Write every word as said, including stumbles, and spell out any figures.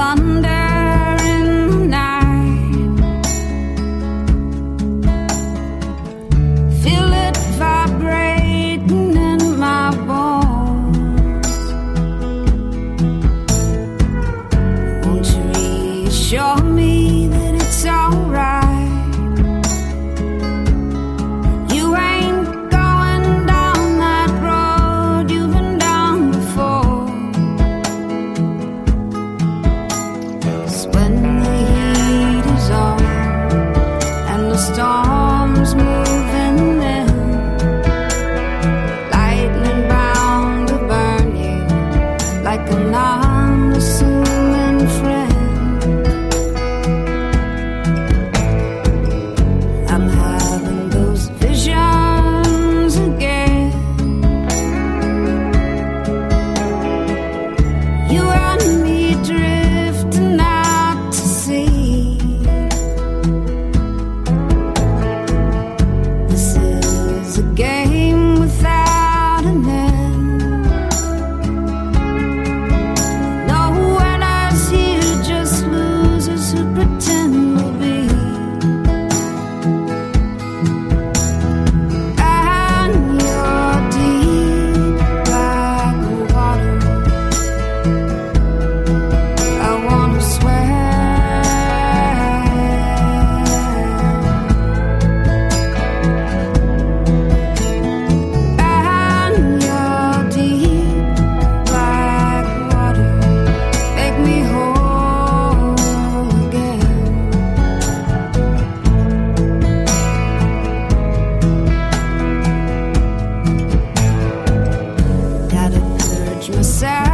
thunder in the night. Feel it vibrating in my bones. Won't you reassure me that it's alright? Storms moving in, lightning bound to burn you like an unassuming friend. I'm having those visions again. You and me drifting out to sea. Game without an end. No winners here, just losers who pretend to be. And your deep black water, I wanna swear. Myself